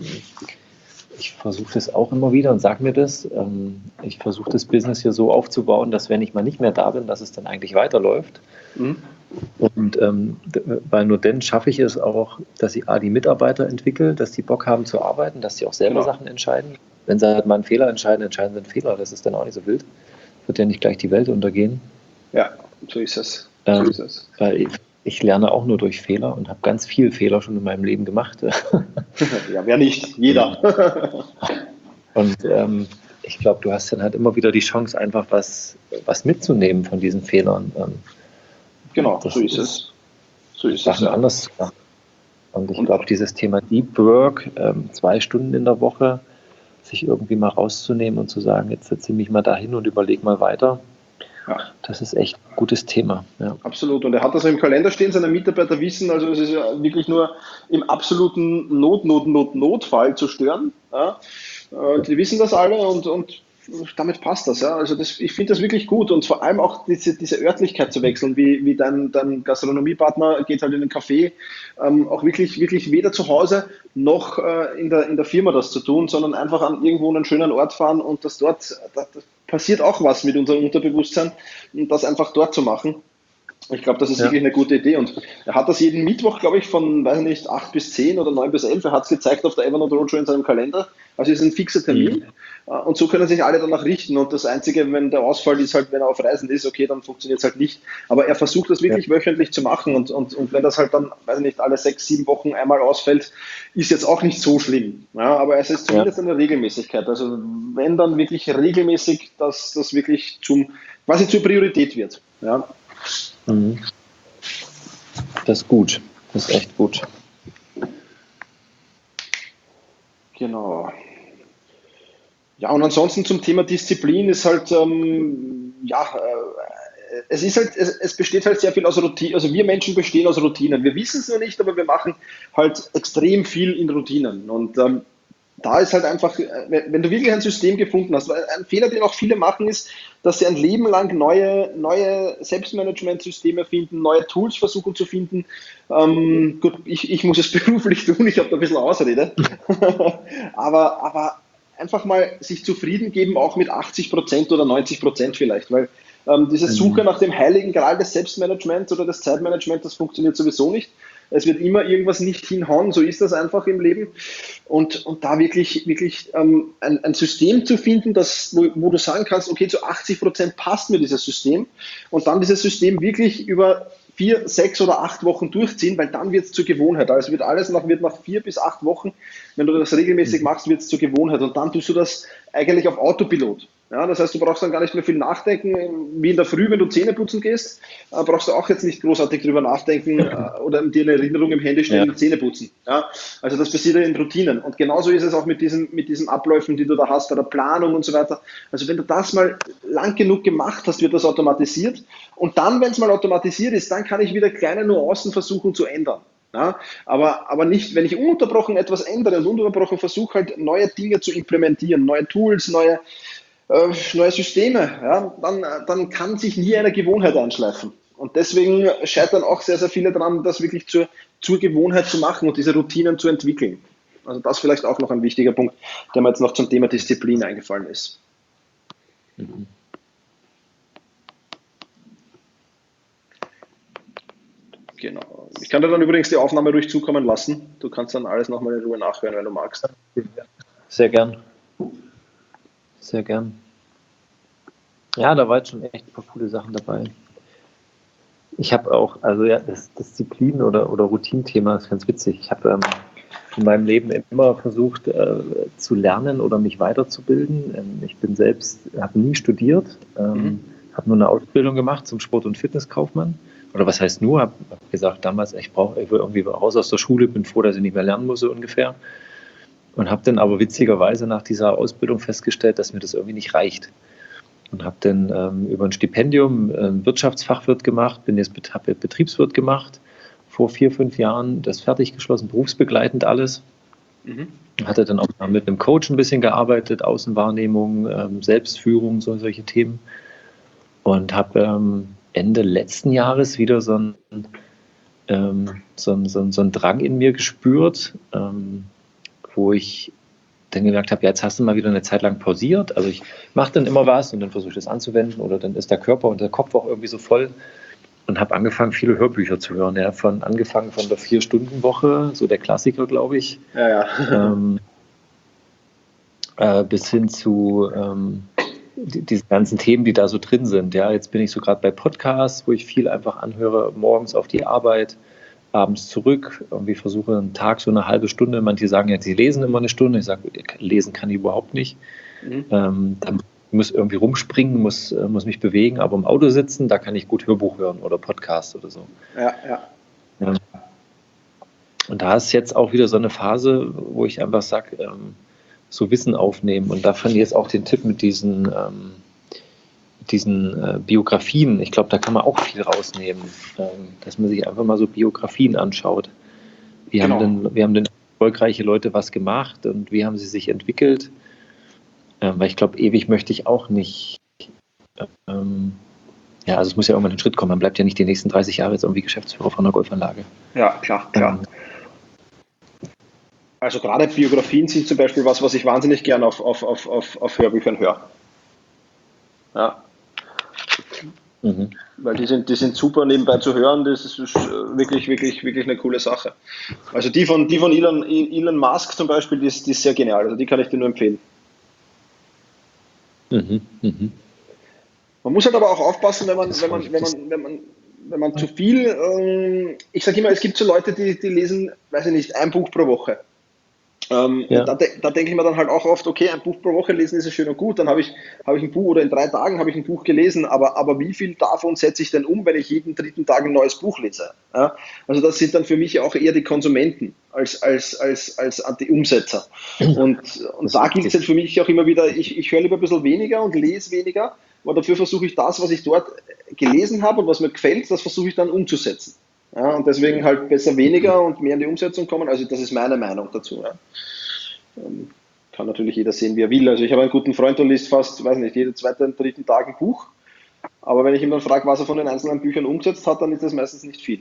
ich versuche das auch immer wieder und sage mir das, ähm, ich versuche das Business hier so aufzubauen, dass wenn ich mal nicht mehr da bin, dass es dann eigentlich weiterläuft. Mhm. Und ähm, weil nur dann schaffe ich es auch, dass ich A, die Mitarbeiter entwickle, dass die Bock haben zu arbeiten, dass sie auch selber genau. Sachen entscheiden. Wenn sie halt mal einen Fehler entscheiden, entscheiden sie einen Fehler, das ist dann auch nicht so wild. Wird ja nicht gleich die Welt untergehen. Ja, so ist es. Ähm, so ist es. Weil ich, Ich lerne auch nur durch Fehler und habe ganz viele Fehler schon in meinem Leben gemacht. Ja, wer nicht? Jeder. Und ähm, ich glaube, du hast dann halt immer wieder die Chance, einfach was, was mitzunehmen von diesen Fehlern. Ähm, Genau, so ist es. So ist es. Ja. Anders zu machen. Und ich glaube, dieses Thema Deep Work, ähm, zwei Stunden in der Woche, sich irgendwie mal rauszunehmen und zu sagen, jetzt setze ich mich mal dahin und überlege mal weiter. Ja. Das ist echt ein gutes Thema. Ja. Absolut. Und er hat das im Kalender stehen, seine Mitarbeiter wissen, also es ist ja wirklich nur im absoluten Not, Not, Not, Notfall zu stören. Ja. Die wissen das alle und, und damit passt das. Ja. Also das, ich finde das wirklich gut und vor allem auch diese, diese Örtlichkeit zu wechseln, wie, wie dein, dein Gastronomiepartner geht halt in den Café, ähm, auch wirklich, wirklich weder zu Hause noch äh, in, der, in der Firma das zu tun, sondern einfach an irgendwo einen schönen Ort fahren und das dort, das, das passiert auch was mit unserem Unterbewusstsein und das einfach dort zu machen. Ich glaube, das ist ja. wirklich eine gute Idee und er hat das jeden Mittwoch, glaube ich, von, weiß nicht, acht bis zehn oder neun bis elf, er hat es gezeigt auf der Evernote Roadshow in seinem Kalender, also es ist ein fixer Termin mhm. und so können sich alle danach richten und das Einzige, wenn der Ausfall ist halt, wenn er auf Reisen ist, okay, dann funktioniert es halt nicht, aber er versucht das wirklich ja. wöchentlich zu machen und, und, und wenn das halt dann, weiß nicht, alle sechs, sieben Wochen einmal ausfällt, ist jetzt auch nicht so schlimm, ja, aber es ist zumindest ja. eine Regelmäßigkeit, also wenn dann wirklich regelmäßig, dass das wirklich zum, quasi zur Priorität wird, ja. Mhm. Das ist gut, das ist echt gut. Genau. Ja, und ansonsten zum Thema Disziplin ist halt, ähm, ja, äh, es ist halt, es, es besteht halt sehr viel aus Routinen, also wir Menschen bestehen aus Routinen. Wir wissen es nur nicht, aber wir machen halt extrem viel in Routinen und ähm, da ist halt einfach, wenn du wirklich ein System gefunden hast, weil ein Fehler, den auch viele machen, ist, dass sie ein Leben lang neue, neue Selbstmanagementsysteme finden, neue Tools versuchen zu finden. Ähm, gut, ich, ich muss es beruflich tun, ich habe da ein bisschen Ausrede. aber, aber einfach mal sich zufrieden geben, auch mit achtzig Prozent oder neunzig Prozent vielleicht, weil ähm, diese Suche nach dem heiligen Gral des Selbstmanagements oder des Zeitmanagements, das funktioniert sowieso nicht. Es wird immer irgendwas nicht hinhauen, so ist das einfach im Leben. Und, und da wirklich, wirklich ähm, ein, ein System zu finden, das, wo, wo du sagen kannst, okay, zu achtzig Prozent passt mir dieses System und dann dieses System wirklich über vier, sechs oder acht Wochen durchziehen, weil dann wird es zur Gewohnheit. Also wird alles nach, wird nach vier bis acht Wochen, wenn du das regelmäßig machst, wird es zur Gewohnheit und dann tust du das eigentlich auf Autopilot. Ja, das heißt, du brauchst dann gar nicht mehr viel nachdenken, wie in der Früh, wenn du Zähne putzen gehst, äh, brauchst du auch jetzt nicht großartig drüber nachdenken äh, oder dir eine Erinnerung im Handy stellen, ja. Zähne putzen. Ja, also das passiert ja in Routinen. Und genauso ist es auch mit diesen, mit diesen Abläufen, die du da hast, bei der Planung und so weiter. Also wenn du das mal lang genug gemacht hast, wird das automatisiert. Und dann, wenn es mal automatisiert ist, dann kann ich wieder kleine Nuancen versuchen zu ändern. Ja, aber, aber nicht, wenn ich ununterbrochen etwas ändere und ununterbrochen versuche, halt neue Dinge zu implementieren, neue Tools, neue Äh, neue Systeme, ja, dann, dann kann sich nie eine Gewohnheit einschleifen. Und deswegen scheitern auch sehr, sehr viele daran, das wirklich zur, zur Gewohnheit zu machen und diese Routinen zu entwickeln. Also das vielleicht auch noch ein wichtiger Punkt, der mir jetzt noch zum Thema Disziplin eingefallen ist. Mhm. Genau. Ich kann dir dann übrigens die Aufnahme ruhig zukommen lassen. Du kannst dann alles nochmal in Ruhe nachhören, wenn du magst. Sehr gern. Sehr gern. Ja, da war jetzt schon echt ein paar coole Sachen dabei. Ich habe auch, also ja, das Disziplin- oder, oder Routinenthema ist ganz witzig. Ich habe ähm, in meinem Leben immer versucht äh, zu lernen oder mich weiterzubilden. Ähm, ich bin selbst, habe nie studiert, ähm, mhm. habe nur eine Ausbildung gemacht zum Sport- und Fitnesskaufmann. Oder was heißt nur, habe hab gesagt damals, ich brauche, ich will irgendwie raus aus der Schule, bin froh, dass ich nicht mehr lernen muss, so ungefähr. Und habe dann aber witzigerweise nach dieser Ausbildung festgestellt, dass mir das irgendwie nicht reicht. Und habe dann ähm, über ein Stipendium einen Wirtschaftsfachwirt gemacht, bin jetzt habe Betriebswirt gemacht, vor vier, fünf Jahren das fertig geschlossen, berufsbegleitend alles. Mhm. Hatte dann auch mal mit einem Coach ein bisschen gearbeitet, Außenwahrnehmung, ähm, Selbstführung, so, solche Themen. Und habe ähm, Ende letzten Jahres wieder so einen ähm, so, so, so einen Drang in mir gespürt, ähm, wo ich dann gemerkt habe, ja, jetzt hast du mal wieder eine Zeit lang pausiert. Also ich mache dann immer was und dann versuche ich das anzuwenden oder dann ist der Körper und der Kopf auch irgendwie so voll und habe angefangen, viele Hörbücher zu hören. Ja, von angefangen von der Vier-Stunden-Woche, so der Klassiker, glaube ich, ja, ja. ähm, äh, bis hin zu ähm, die, diese ganzen Themen, die da so drin sind. Ja, jetzt bin ich so gerade bei Podcasts, wo ich viel einfach anhöre, morgens auf die Arbeit, abends zurück, irgendwie versuche einen Tag so eine halbe Stunde, manche sagen ja, sie lesen immer eine Stunde, ich sage, lesen kann ich überhaupt nicht, Mhm. Ähm, da muss irgendwie rumspringen, muss, äh, muss mich bewegen, aber im Auto sitzen, da kann ich gut Hörbuch hören oder Podcast oder so. Ja, ja. Ja. Und da ist jetzt auch wieder so eine Phase, wo ich einfach sage, ähm, so Wissen aufnehmen. Und da fand ich jetzt auch den Tipp mit diesen, ähm, diesen äh, Biografien. Ich glaube, da kann man auch viel rausnehmen, ähm, dass man sich einfach mal so Biografien anschaut. Wie, genau. haben denn, wie haben denn erfolgreiche Leute was gemacht und wie haben sie sich entwickelt? Ähm, weil ich glaube, ewig möchte ich auch nicht. Ähm, ja, also es muss ja irgendwann ein Schritt kommen. Man bleibt ja nicht die nächsten dreißig Jahre jetzt irgendwie Geschäftsführer von einer Golfanlage. Ja, klar, klar. Ähm, Also gerade Biografien sind zum Beispiel was, was ich wahnsinnig gern auf, auf, auf, auf, auf Hörbüchern höre. Ja. Mhm. Weil die sind, die sind super nebenbei zu hören, das ist wirklich, wirklich, wirklich eine coole Sache. Also die von, die von Elon, Elon Musk zum Beispiel, die ist, die ist sehr genial, also die kann ich dir nur empfehlen. Mhm. Mhm. Man muss halt aber auch aufpassen, wenn man, wenn man, wenn man, wenn man, wenn man zu viel, ähm, ich sage immer, es gibt so Leute, die, die lesen, weiß ich nicht, ein Buch pro Woche. Ähm, ja. da, da denke ich mir dann halt auch oft, okay, ein Buch pro Woche lesen ist ja schön und gut, dann habe ich, habe ich ein Buch oder in drei Tagen habe ich ein Buch gelesen, aber, aber wie viel davon setze ich denn um, wenn ich jeden dritten Tag ein neues Buch lese? Ja? Also das sind dann für mich auch eher die Konsumenten als, als, als, als die Umsetzer. Und, und da gilt es halt für mich auch immer wieder, ich, ich höre lieber ein bisschen weniger und lese weniger, aber dafür versuche ich das, was ich dort gelesen habe und was mir gefällt, das versuche ich dann umzusetzen. Ja, und deswegen halt besser weniger und mehr in die Umsetzung kommen. Also das ist meine Meinung dazu. Ja. Ähm, kann natürlich jeder sehen, wie er will. Also ich habe einen guten Freund, der liest fast, weiß nicht, jeden zweiten, dritten Tag ein Buch. Aber wenn ich ihn dann frage, was er von den einzelnen Büchern umgesetzt hat, dann ist das meistens nicht viel.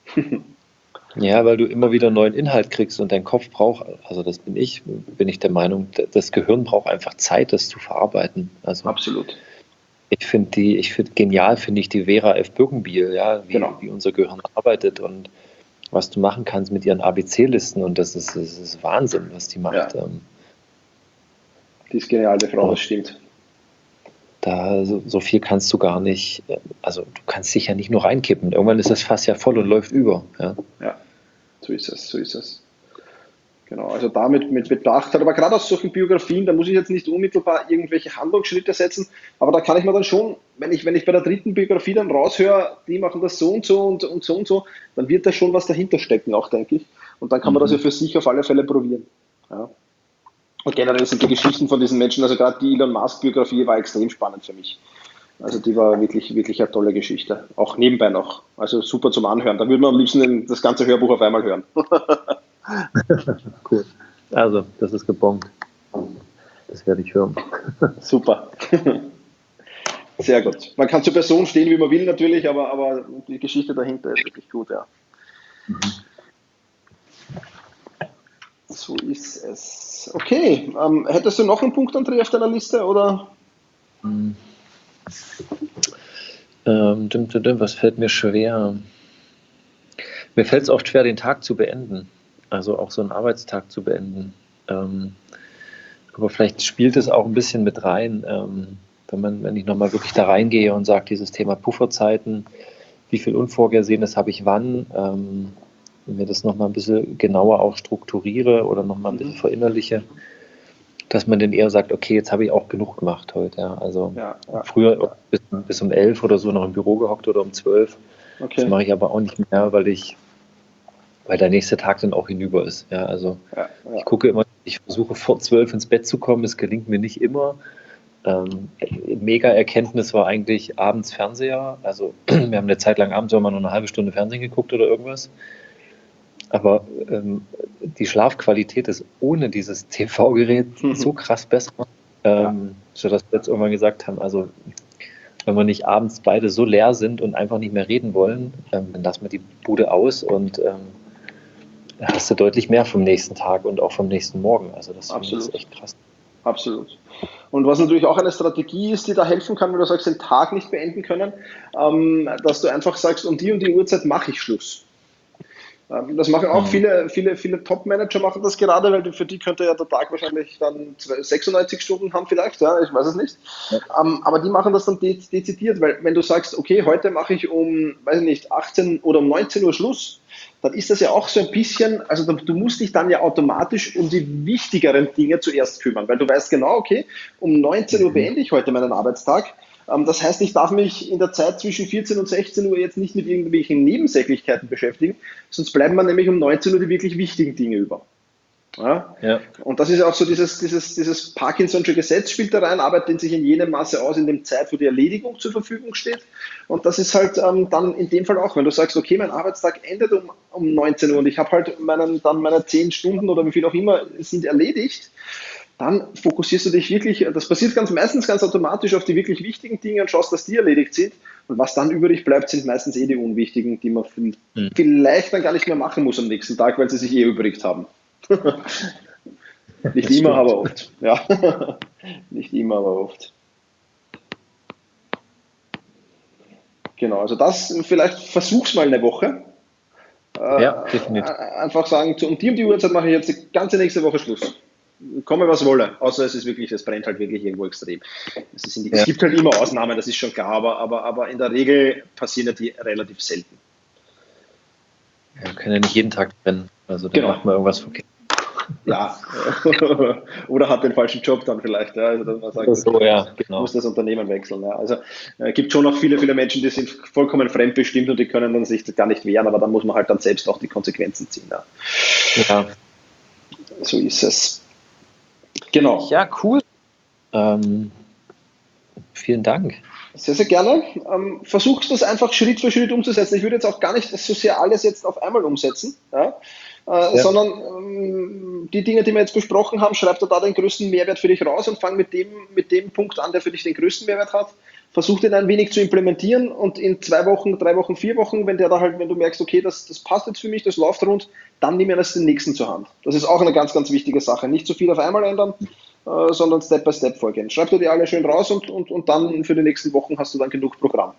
Ja, weil du immer wieder neuen Inhalt kriegst und dein Kopf braucht, also das bin ich, bin ich der Meinung, das Gehirn braucht einfach Zeit, das zu verarbeiten. Also absolut. Ich finde die, ich finde genial, finde ich die Vera F. Birkenbiel, ja, wie, genau. wie unser Gehirn arbeitet und was du machen kannst mit ihren A B C-Listen und das ist, das ist Wahnsinn, was die macht. Ja. Die ist genial, die Frau, ja. Das stimmt. Da so, so viel kannst du gar nicht, also du kannst dich ja nicht nur reinkippen. Irgendwann ist das Fass ja voll und läuft über. Ja, ja so ist es, so ist es. Genau, also damit mit Bedacht hat, aber gerade aus solchen Biografien, da muss ich jetzt nicht unmittelbar irgendwelche Handlungsschritte setzen, aber da kann ich mir dann schon, wenn ich, wenn ich bei der dritten Biografie dann raushöre, die machen das so und so und, und so und so, dann wird da schon was dahinter stecken, auch denke ich. Und dann kann man mhm. das ja für sich auf alle Fälle probieren. Ja. Und generell sind die Geschichten von diesen Menschen, also gerade die Elon Musk-Biografie war extrem spannend für mich. Also die war wirklich, wirklich eine tolle Geschichte. Auch nebenbei noch. Also super zum Anhören. Da würde man am liebsten das ganze Hörbuch auf einmal hören. Cool. Also, das ist gebongt. Das werde ich hören. Super. Sehr gut. Man kann zur Person stehen, wie man will natürlich, aber, aber die Geschichte dahinter ist wirklich gut, ja. Mhm. So ist es. Okay. Ähm, hättest du noch einen Punkt, André, auf deiner Liste? Oder? Mhm. Ähm, dim, dim, dim, was fällt mir schwer? Mir fällt es oft schwer, den Tag zu beenden. Also auch so einen Arbeitstag zu beenden. Ähm, aber vielleicht spielt es auch ein bisschen mit rein, ähm, wenn man, wenn ich nochmal wirklich da reingehe und sage, dieses Thema Pufferzeiten, wie viel Unvorhergesehenes habe ich wann, ähm, wenn mir das nochmal ein bisschen genauer auch strukturiere oder nochmal ein bisschen verinnerliche, dass man dann eher sagt, okay, jetzt habe ich auch genug gemacht heute. Ja. Also ja, ja, früher ja. Bis, bis um elf oder so noch im Büro gehockt oder um zwölf. Okay. Das mache ich aber auch nicht mehr, weil ich weil der nächste Tag dann auch hinüber ist. Ja, also ja, ja. ich gucke immer, ich versuche vor zwölf ins Bett zu kommen, es gelingt mir nicht immer. Ähm, mega Erkenntnis war eigentlich abends Fernseher, also wir haben eine Zeit lang abends immer nur eine halbe Stunde Fernsehen geguckt oder irgendwas, aber ähm, die Schlafqualität ist ohne dieses T V-Gerät mhm. so krass besser, ähm, ja. sodass wir jetzt irgendwann gesagt haben, also wenn wir nicht abends beide so leer sind und einfach nicht mehr reden wollen, ähm, dann lassen wir die Bude aus und ähm, hast du deutlich mehr vom nächsten Tag und auch vom nächsten Morgen. Also das ist echt krass. Absolut. Und was natürlich auch eine Strategie ist, die da helfen kann, wenn du sagst, den Tag nicht beenden können, ähm, dass du einfach sagst, um die und die Uhrzeit mache ich Schluss. Das machen auch viele, viele, viele Top-Manager machen das gerade, weil für die könnte ja der Tag wahrscheinlich dann sechsundneunzig Stunden haben vielleicht, ja, ich weiß es nicht. Ja. Aber die machen das dann dezidiert, weil wenn du sagst, okay, heute mache ich um, weiß ich nicht, achtzehn oder um neunzehn Uhr Schluss, dann ist das ja auch so ein bisschen, also du musst dich dann ja automatisch um die wichtigeren Dinge zuerst kümmern, weil du weißt genau, okay, um neunzehn Uhr beende ich heute meinen Arbeitstag. Das heißt, ich darf mich in der Zeit zwischen vierzehn und sechzehn Uhr jetzt nicht mit irgendwelchen Nebensächlichkeiten beschäftigen, sonst bleiben mir nämlich um neunzehn Uhr die wirklich wichtigen Dinge über. Ja? Ja. Und das ist auch so dieses, dieses, dieses Parkinson'sche Gesetz spielt da rein, Arbeit dehnt sich in jenem Maße aus, in dem Zeit, wo die Erledigung zur Verfügung steht. Und das ist halt ähm, dann in dem Fall auch, wenn du sagst, okay, mein Arbeitstag endet um, um neunzehn Uhr und ich habe halt meinen, dann meine zehn Stunden oder wie viel auch immer sind erledigt, dann fokussierst du dich wirklich, das passiert ganz meistens ganz automatisch auf die wirklich wichtigen Dinge und schaust, dass die erledigt sind. Und was dann übrig bleibt, sind meistens eh die unwichtigen, die man viel, mhm. vielleicht dann gar nicht mehr machen muss am nächsten Tag, weil sie sich eh übrigt haben. Nicht das immer, stimmt. aber oft. Ja. Nicht immer, aber oft. Genau, also das, vielleicht versuch's mal eine Woche. Ja, definitiv. Äh, einfach sagen, um die um die Uhrzeit mache ich jetzt die ganze nächste Woche Schluss. Komme was wolle, außer es ist wirklich, es brennt halt wirklich irgendwo extrem. Es, ist in die, ja. es gibt halt immer Ausnahmen, das ist schon klar, aber, aber, aber in der Regel passieren ja die relativ selten. Ja, man kann ja nicht jeden Tag brennen, also dann genau. macht man irgendwas verkehrt. Ja, oder hat den falschen Job dann vielleicht. Ja. Also, dass man sagt, so, okay, ja, genau. muss das Unternehmen wechseln. Ja. Also es äh, gibt schon noch viele, viele Menschen, die sind vollkommen fremdbestimmt und die können dann sich gar nicht wehren, aber dann muss man halt dann selbst auch die Konsequenzen ziehen. Ja, ja. So ist es. Genau. Ja, cool. Ähm, vielen Dank. Sehr, sehr gerne. Ähm, versuchst das einfach Schritt für Schritt umzusetzen. Ich würde jetzt auch gar nicht so sehr alles jetzt auf einmal umsetzen, ja? Äh, ja. sondern ähm, die Dinge, die wir jetzt besprochen haben, schreib da den größten Mehrwert für dich raus und fang mit dem, mit dem Punkt an, der für dich den größten Mehrwert hat. Versuch den ein wenig zu implementieren und in zwei Wochen, drei Wochen, vier Wochen, wenn der da halt, wenn du merkst, okay, das, das passt jetzt für mich, das läuft rund, dann nimm mir das den nächsten zur Hand. Das ist auch eine ganz, ganz wichtige Sache. Nicht zu viel auf einmal ändern, äh, sondern Step by Step vorgehen. Schreib dir die alle schön raus und, und, und dann für die nächsten Wochen hast du dann genug Programm.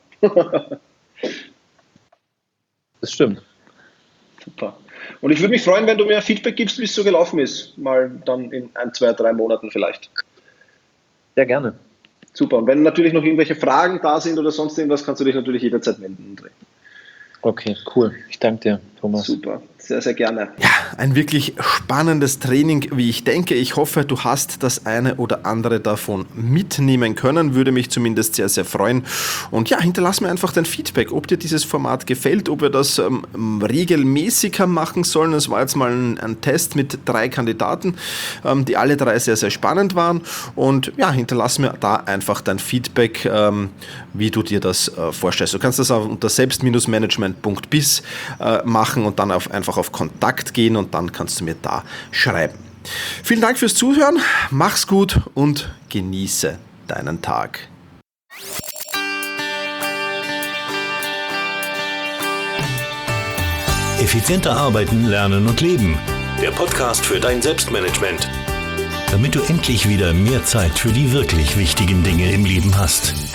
Das stimmt. Super. Und ich würde mich freuen, wenn du mir Feedback gibst, wie es so gelaufen ist. Mal dann in ein, zwei, drei Monaten vielleicht. Sehr gerne. Super. Und wenn natürlich noch irgendwelche Fragen da sind oder sonst irgendwas, kannst du dich natürlich jederzeit melden. Okay, cool. Ich danke dir, Thomas. Super, sehr, sehr gerne. Ja, ein wirklich spannendes Training, wie ich denke. Ich hoffe, du hast das eine oder andere davon mitnehmen können. Würde mich zumindest sehr, sehr freuen. Und ja, hinterlass mir einfach dein Feedback, ob dir dieses Format gefällt, ob wir das ähm, regelmäßiger machen sollen. Es war jetzt mal ein, ein Test mit drei Kandidaten, ähm, die alle drei sehr, sehr spannend waren. Und ja, hinterlass mir da einfach dein Feedback, ähm, wie du dir das äh, vorstellst. Du kannst das auch unter selbst-management punkt biz äh, machen und dann auf, einfach auf Kontakt gehen und dann kannst du mir da schreiben. Vielen Dank fürs Zuhören, mach's gut und genieße deinen Tag. Effizienter arbeiten, lernen und leben. Der Podcast für dein Selbstmanagement. Damit du endlich wieder mehr Zeit für die wirklich wichtigen Dinge im Leben hast.